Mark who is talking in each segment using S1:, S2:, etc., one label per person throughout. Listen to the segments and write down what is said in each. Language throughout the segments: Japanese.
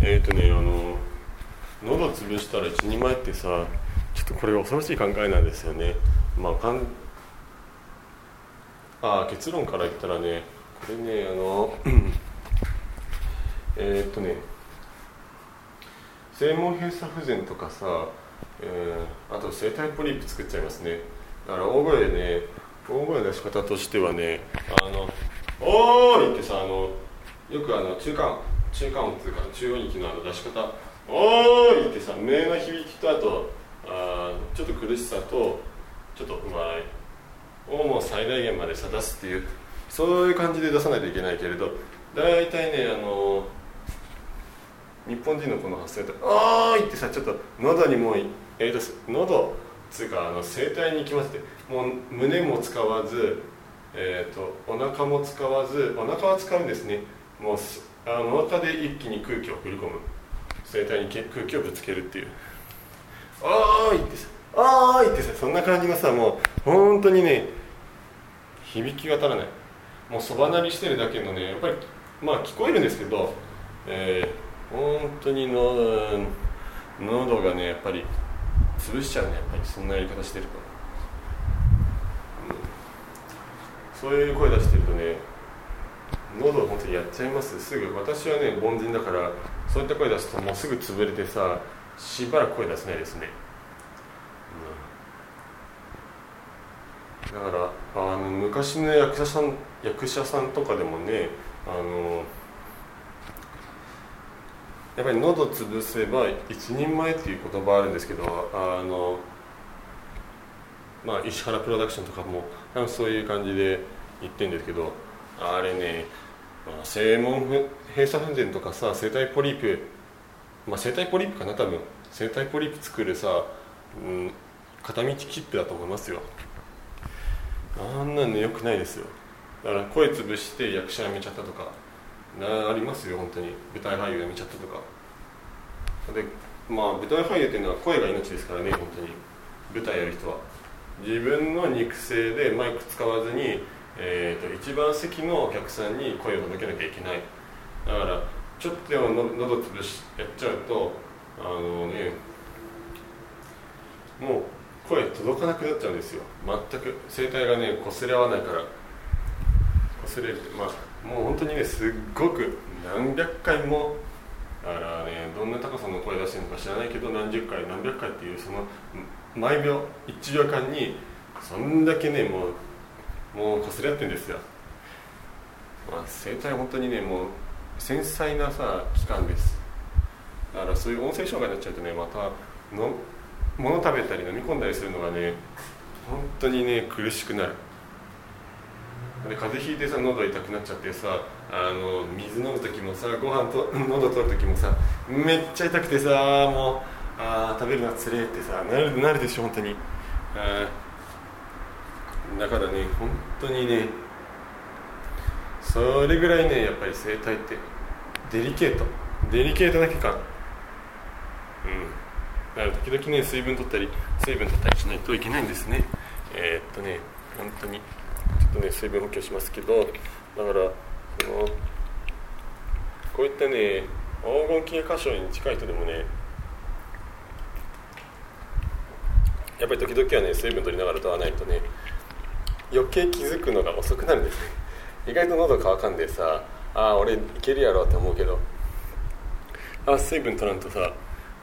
S1: 喉潰したら一人前ってさ、ちょっとこれ恐ろしい考えなんですよね。結論から言ったらね、これね声門閉鎖不全とかさ、あと声帯ポリープ作っちゃいますね。だから大声の出し方としてはね、おーいってさ、よく中間音っていうか中音域の出し方、おーいってさ、目の響きと、あとちょっと苦しさとちょっと笑いをもう最大限まで出すっていう、そういう感じで出さないといけないけれど、だいたいね日本人のこの発声とおーいってさ、ちょっと喉にもう喉つうか声帯に行きますって、もう胸も使わず、お腹も使わず、お腹は使うんですね。もうお腹で一気に空気を振り込む、声帯に空気をぶつけるっていう、おーいってさ、おーいってさ、そんな感じのさ、もう本当にね響きが足らない、もうそば鳴りしてるだけのね、やっぱり聞こえるんですけど、本当に喉がねやっぱり潰しちゃうね、やっぱりそんなやり方してると、そういう声出してるとね、喉を本当にやっちゃいます。すぐ、私はね凡人だから、そういった声出すともうすぐ潰れてさ、しばらく声出せないですね。だから昔の役者さんとかでもね、やっぱり喉潰せば一人前っていう言葉あるんですけど、石原プロダクションとかもそういう感じで言ってるんですけど、あれね、声門閉鎖不全とかさ、声帯ポリープ、声帯ポリープかな、多分声帯ポリープ作るさ、片道切符だと思いますよ。あんなの良くないですよ。だから声潰して役者辞めちゃったとかありますよ、本当に。舞台俳優辞めちゃったとかで、舞台俳優っていうのは声が命ですからね、本当に。舞台やる人は自分の肉声でマイク使わずに、一番席のお客さんに声を届けなきゃいけない。だからちょっとでも喉潰しやっちゃうともう声届かなくなっちゃうんですよ。全く声帯がね擦れ合わないから、擦れるって、もう本当にね、すっごく何百回も、だからね、どんな高さの声出してるのか知らないけど、何十回何百回っていう、その毎秒1秒間にそんだけねもう擦れ合ってるんですよ。声帯は本当にね、もう繊細なさ器官です。だからそういう音声障害になっちゃうとね、また物食べたり飲み込んだりするのがね、本当にね苦しくなる。で風邪ひいてさ、喉痛くなっちゃってさ、水飲む時もさ、ご飯と喉取る時もさ、めっちゃ痛くてさ、もう食べるのはつれえってさなるでしょ、本当に。だからね、本当にね、それぐらいね、やっぱり声帯ってデリケートな器官。だから時々ね、水分取ったりしないといけないんですね。本当にちょっとね水分補給しますけど、だからこういったね黄金系歌唱に近い人でもね、やっぱり時々はね水分取りながら歌わないとね、余計気づくのが遅くなるんですね。意外と喉乾かんでさ、俺いけるやろって思うけど、水分取らんとさ、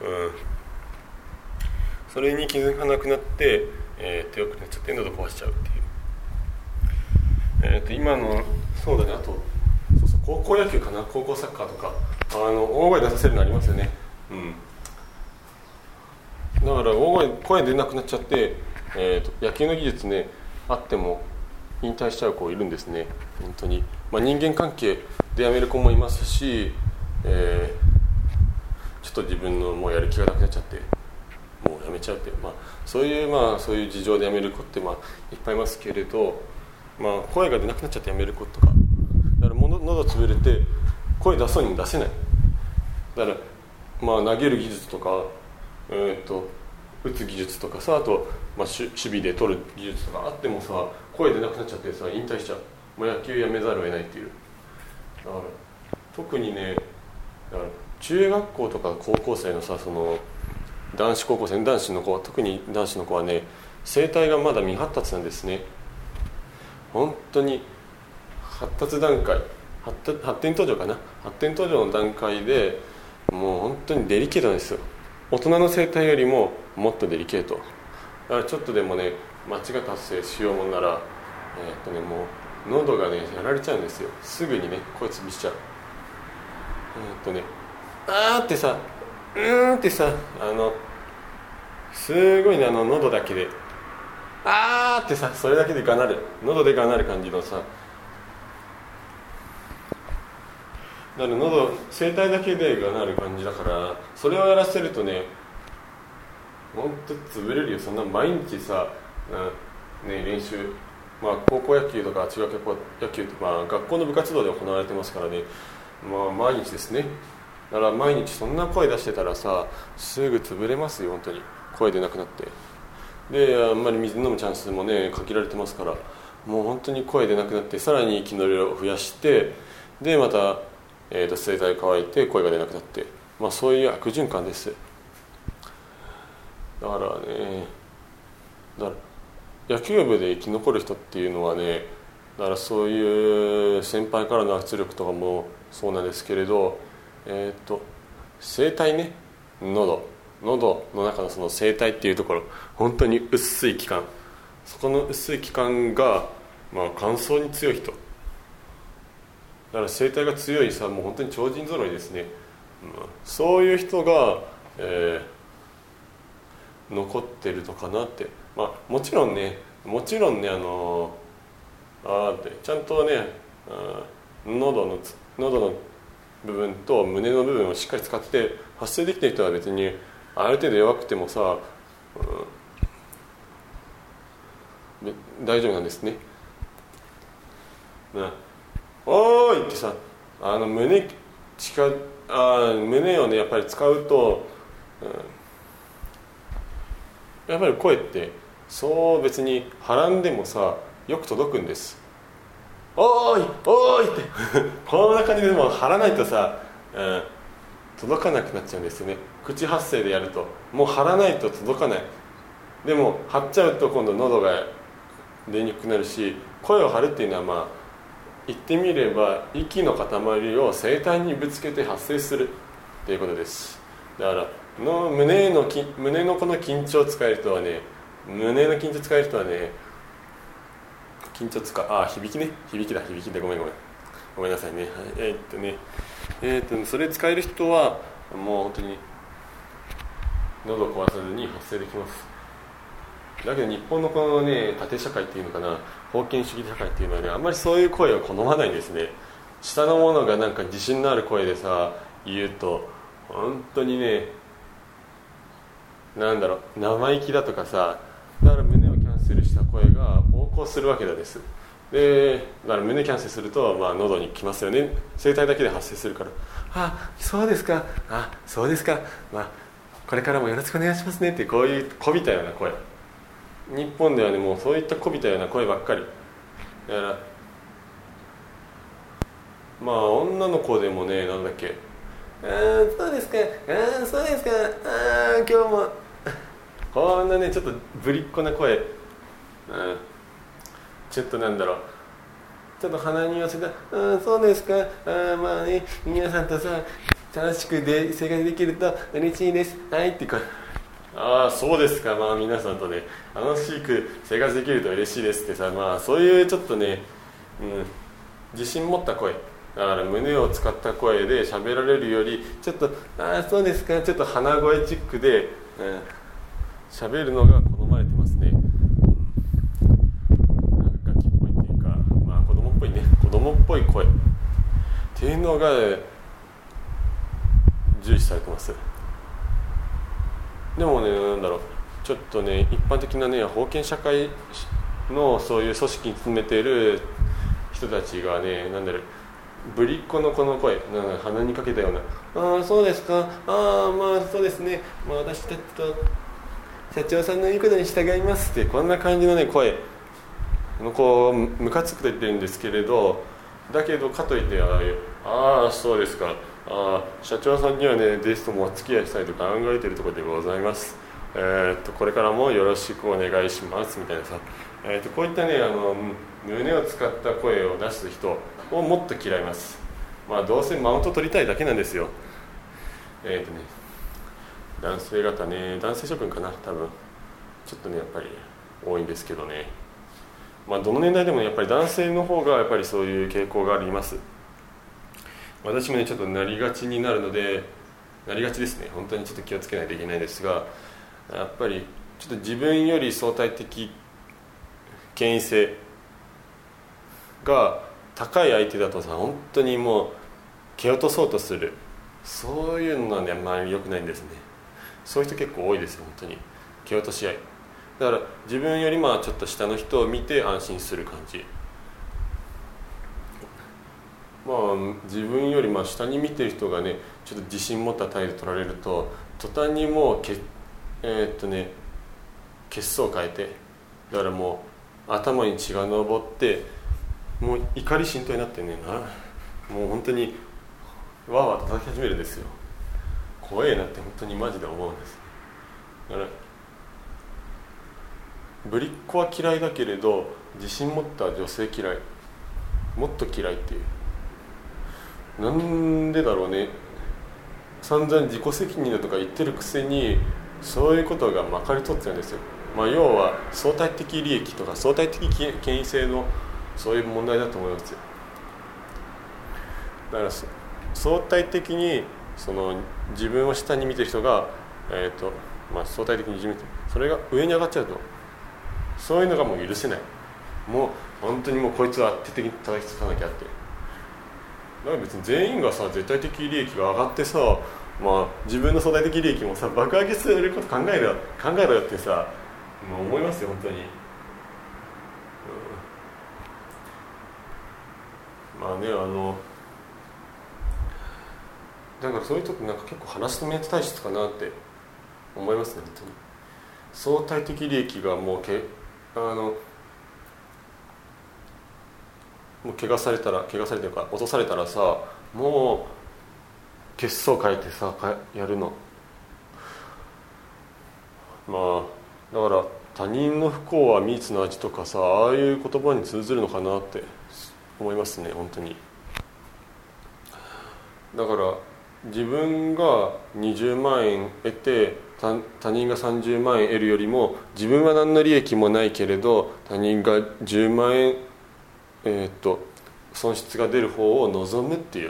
S1: それに気づかなくなって、手遅くなっちゃって喉壊しちゃうっていう。今のそうだね、あと高校野球かな、高校サッカーとか大声出させるのありますよね。だから声出なくなっちゃって、野球の技術ねあっても引退しちゃう子いるんですね、本当に。人間関係で辞める子もいますし、ちょっと自分のもうやる気がなくなっちゃってもう辞めちゃうって、そういう事情で辞める子っていっぱいいますけれど、声が出なくなっちゃって辞める子とか、だから喉潰れて声出そうにも出せない。だから投げる技術とか、打つ技術とかさ、あと、守備で取る技術とかあってもさ、声出なくなっちゃってさ引退しちゃう。もう野球やめざるを得ないっていう。だから特にね、だから中学校とか高校生のさ、その男子高校生、男子の子は、特に男子の子はね、声帯がまだ未発達なんですね。本当に発達段階、発展途上かな、発展途上の段階でもう本当にデリケートなんですよ。大人の声帯よりももっとデリケートだから、ちょっとでもね間違い発生しようもんなら、もう喉がねやられちゃうんですよ。すぐにね声潰しちゃう。あーってさ、ってさ、すごいね、喉だけであーってさ、それだけでがなる、喉でがなる感じのさ、だから喉、声帯だけでがなる感じだから、それをやらせるとね、ほんと潰れるよ。そんな毎日さ、練習、高校野球とか中学野球とか、学校の部活動で行われてますからね、毎日ですね。だから毎日そんな声出してたらさ、すぐ潰れますよ、本当に。声出なくなって。で、あんまり水飲むチャンスもね限られてますから、もう本当に声出なくなって、さらに息の量を増やして、でまた、声帯乾いて声が出なくなって、そういう悪循環です。だから野球部で生き残る人っていうのはね、だからそういう先輩からの圧力とかもそうなんですけれど、声帯ね、喉の中のその声帯っていうところ、本当に薄い器官、そこの薄い器官が、乾燥に強い人だから、声帯が強いさ、もう本当に超人揃いですね。そういう人が、残ってるのかなって。もちろんねちゃんとね、喉の部分と胸の部分をしっかり使って発声できている人は別にある程度弱くてもさ、大丈夫なんですね。おーいってさ、胸をねやっぱり使うと、やっぱり声ってそう別にはらんでもさよく届くんです。おーいおーいってこんな感じでも張らないとさ、届かなくなっちゃうんですよね。口発声でやるともう張らないと届かない。でも張っちゃうと今度喉が出にくくなるし、声を張るっていうのは言ってみれば息の塊を声帯にぶつけて発声するっていうことです。だから胸のこの緊張を使える人はね、響きだごめんなさいね。それ使える人はもう本当に喉を壊さずに発声できます。だけど日本のこのね縦社会っていうのかな、封建主義社会っていうのはね、あんまりそういう声を好まないんですね。下の者がなんか自信のある声でさ言うと、本当にね、生意気だとかさ、だから胸をキャンセルした声が横行するわけです。でだから胸キャンセルすると、喉に来ますよね。声帯だけで発声するから、そうですか、これからもよろしくお願いしますねって、こういうこびたような声、日本ではねもうそういったこびたような声ばっかりだから、女の子でもね、そうですか、今日もこんなねちょっとぶりっ子な声、ちょっとちょっと鼻に寄せた、そうですか、皆さんとさ楽しく生活できると嬉しいです、って声、そうですか、皆さんとね楽しく生活できると嬉しいですってさ、そういうちょっとね、自信持った声、だから胸を使った声で喋られるより、ちょっとそうですか、ちょっと鼻声チックで喋るのが好まれてますね。ガキっぽいっていうか、子供っぽい声っていうのが重視されてます。でもね、ちょっとね一般的なね封建社会のそういう組織に詰めている人たちがね、ぶりっ子のこの声、鼻にかけたような、そうですか、そうですね、私たちと社長さんの言うことに従いますって、こんな感じのね声こうムカつくと言ってるんですけれど、だけどかといってそうですか、 社長さんにはねぜひともお付き合いしたいと考えているところでございます。これからもよろしくお願いしますみたいなさ、こういったね胸を使った声を出す人をもっと嫌います。どうせマウント取りたいだけなんですよ。男性方ね、男性諸君かな、多分ちょっとねやっぱり多いんですけどね、どの年代でもやっぱり男性の方がやっぱりそういう傾向があります。私もねちょっとなりがちになるので、なりがちですね。本当にちょっと気をつけないといけないですが、やっぱりちょっと自分より相対的権威性が高い相手だとさ、本当にもう蹴落とそうとする、そういうのはねあんまり良くないんですね。そういう人結構多いですよ、本当に蹴落とし合いだから、自分よりちょっと下の人を見て安心する感じ。自分より下に見てる人がねちょっと自信持った態度取られると、途端にもう血相を変えて、だからもう頭に血が上って、もう怒り心頭になってねもう本当にわーわー叩き始めるんですよ。怖えなって本当にマジで思うんです。だからぶりっ子は嫌いだけれど、自信持った女性嫌い、もっと嫌いっていう、なんでだろうね。散々自己責任だとか言ってるくせにそういうことがまかり通っちゃうんですよ。要は相対的利益とか相対的権威性のそういう問題だと思いますよ。だから相対的に自分を下に見てる人が、相対的に自分、それが上に上がっちゃうと、そういうのがもう許せない。もう本当にもうこいつは徹底的に叩きつかなきゃって。だから別に全員がさ絶対的利益が上がってさ、自分の相対的利益もさ爆上げすること考えろよってさ、思いますよ本当に。だからそういう人って結構ハラスメント体質かなって思いますね、本当に。相対的利益がもう怪我されてるか落とされたらさ、もう血相変えてさやるの。だから他人の不幸は蜜の味とかさ、ああいう言葉に通ずるのかなって思いますね本当に。だから自分が20万円得て他人が30万円得るよりも、自分は何の利益もないけれど他人が10万円損失が出る方を望むっていう、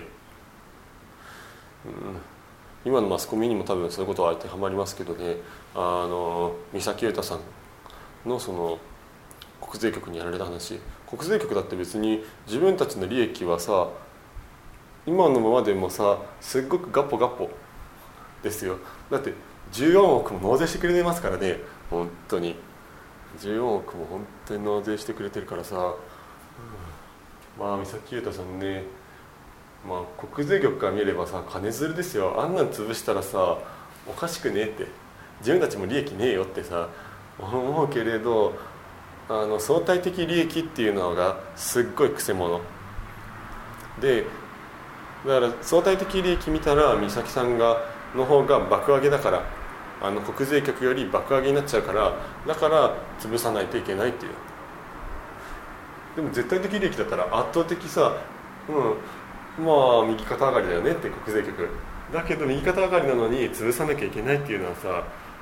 S1: 今のマスコミにも多分そういうことは当てはまりますけどね。三崎裕太さんの国税局にやられた話、国税局だって別に自分たちの利益はさ今のままでもさすっごくガッポガッポですよ。だって14億も納税してくれてますからね。本当に14億も本当に納税してくれてるからさ、三崎裕太さんね、国税局から見ればさ金づるですよ。あんなん潰したらさおかしくねえって、自分たちも利益ねえよってさ思うけれど、相対的利益っていうのがすっごいくせ者で、だから相対的利益見たら美咲さんの方が爆上げだから、国税局より爆上げになっちゃうから、だから潰さないといけないっていう。でも絶対的利益だったら圧倒的さ、右肩上がりだよねって国税局だけど、右肩上がりなのに潰さなきゃいけないっていうのはさ、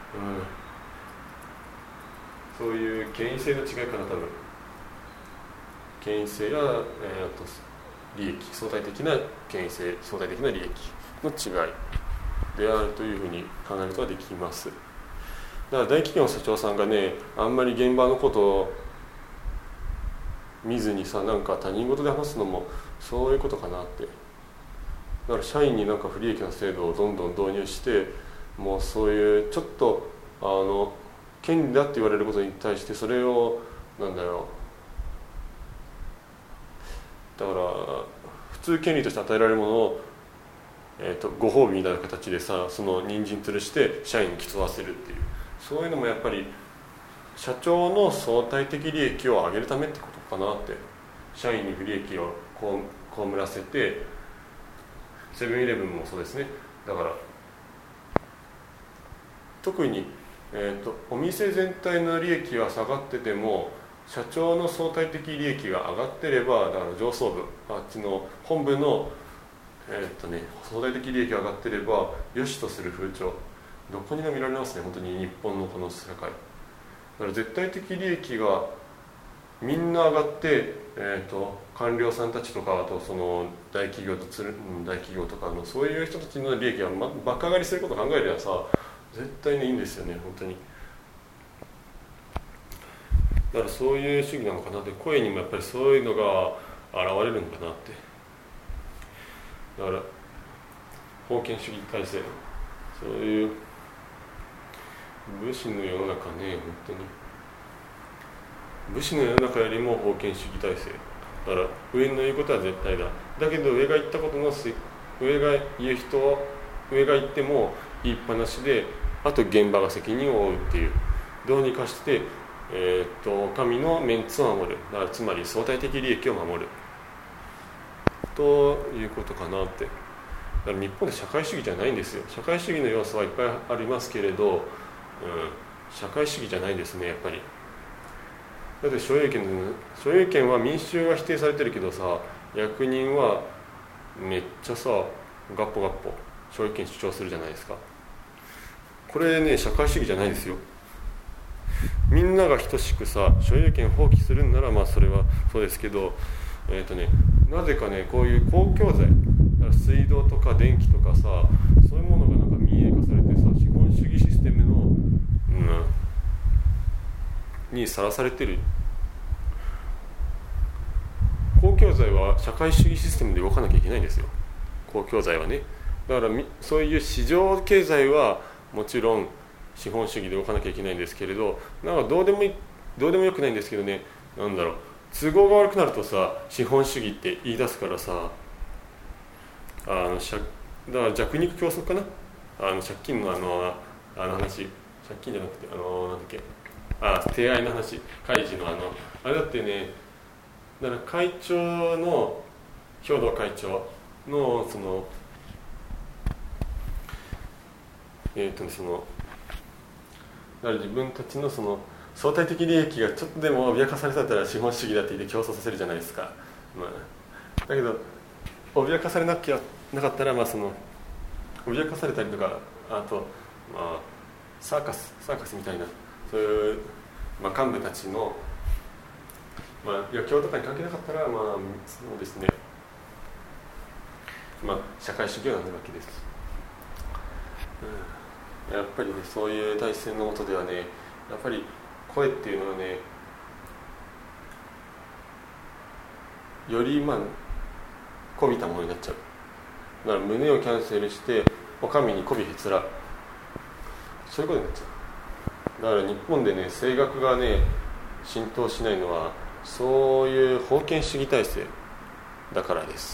S1: そういう権威性の違いかな多分。権威性や、利益、相対的な権威性、相対的な利益の違いであるというふうに考えることができます。だから大企業の社長さんがねあんまり現場のことを見ずにさ他人事で話すのもそういうことかなって。だから社員に不利益な制度をどんどん導入して、もうそういうちょっと権利だって言われることに対してそれをだから普通権利として与えられるものを、ご褒美みたいな形でさその人参吊るして社員に競わせるっていう、そういうのもやっぱり社長の相対的利益を上げるためってことかなって。社員に不利益を被らせてセブンイレブンもそうですね。だから特に、お店全体の利益が下がってても社長の相対的利益が上がってれば、だから上層部あっちの本部の相対的利益が上がってれば良しとする風潮どこにも見られますね。本当に日本のこの世界だから絶対的利益がみんな上がって、官僚さんたちとかあとその大企業とかのそういう人たちの利益が、爆上がりすることを考えればさ絶対にいいんですよね本当に。だからそういう主義なのかなって、声にもやっぱりそういうのが現れるのかなって。だから封建主義体制、そういう武士の世の中ね、本当に武士の世の中よりも封建主義体制だから上の言うことは絶対だ。だけど上が言ったことの上が言う人は上が言っても言いっぱなしで、あと現場が責任を負うっていう、どうにかして神のメンツを守る、だからつまり相対的利益を守るということかなって。だから日本で社会主義じゃないんですよ。社会主義の要素はいっぱいありますけれど、社会主義じゃないですねやっぱり。だって所有権は民衆が否定されてるけどさ、役人はめっちゃさガッポガッポ所有権主張するじゃないですか。これね社会主義じゃないですよ。みんなが等しくさ所有権放棄するんならそれはそうですけど、なぜかねこういう公共財、水道とか電気とかさそういうものがなんか民営化されてさ、資本主義システムの、にさらされてる。公共財は社会主義システムで動かなきゃいけないんですよ。公共財はね。だからそういう市場経済はもちろん資本主義で動かなきゃいけないんですけれど、なんかどうでもよくないんですけどね、なんだろう、都合が悪くなるとさ資本主義って言い出すからさ、だから弱肉強食かな、借金の話、借金じゃなくてなんだっけ、提案の話、開示のあれだってね、だから会長の兵頭会長のそのだから自分たちのその相対的利益がちょっとでも脅かされたら資本主義だって言って競争させるじゃないですか。だけど脅かされなかったらその脅かされたりとか、あとサーカスみたいなそういう、幹部たちの余興とかに関係なかったらそうですね、社会主義はなるわけです。やっぱりねそういう体制の下ではね、やっぱり声っていうのはねよりこびたものになっちゃう。だから胸をキャンセルしてお上にこびへつら、そういうことになっちゃう。だから日本でね声楽がね浸透しないのはそういう封建主義体制だからです。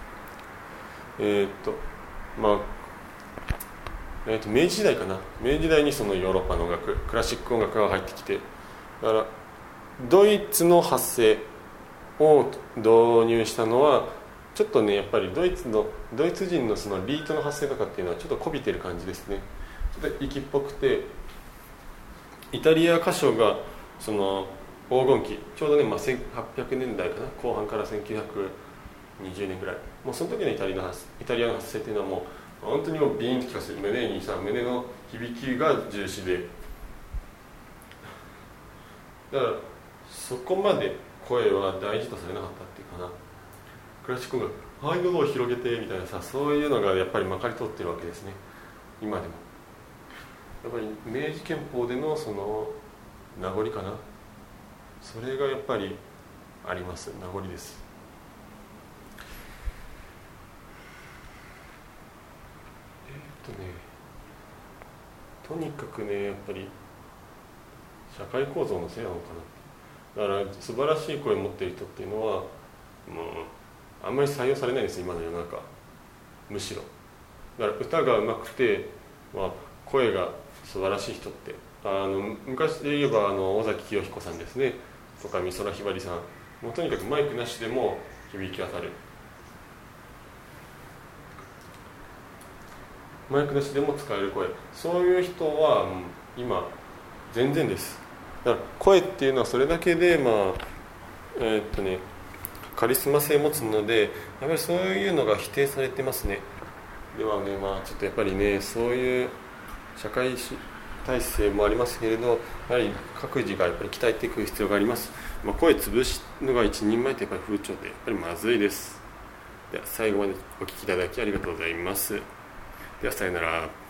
S1: 明治時代かな、明治時代にそのヨーロッパの音楽、クラシック音楽が入ってきて、だからドイツの発声を導入したのはちょっとねやっぱりドイツ人のそのリートの発声とかっていうのはちょっとこびてる感じですね。ちょっと息っぽくて、イタリア歌唱がその黄金期、ちょうどね、1800年代かな、後半から1920年ぐらい、もうその時のイタリアの発声っていうのはもう本当にもうビーンと聞かせる、胸の響きが重視で、だからそこまで声は大事とされなかったっていうかな。クラシック音楽喉を広げてみたいなさ、そういうのがやっぱりまかり通ってるわけですね今でも。やっぱり明治憲法でのその名残かな、それがやっぱりあります。名残です。とにかくねやっぱり社会構造のせいなのかな。だから素晴らしい声を持っている人っていうのはもうあんまり採用されないです今の世の中。むしろだから歌が上手くて、声が素晴らしい人って昔で言えば尾崎清彦さんですね、とか美空ひばりさん、もうとにかくマイクなしでも響き渡る。 マイクなしでも使える声、そういう人は今全然です。だから声っていうのはそれだけでカリスマ性を持つので、やっぱりそういうのが否定されてますね。ではね、ちょっとやっぱりね、そういう社会体制もありますけれど、やはり各自がやっぱり鍛えていく必要があります。声潰すのが一人前ってやっぱり風潮でやっぱりまずいです。では最後までお聞きいただきありがとうございます。ではさよなら。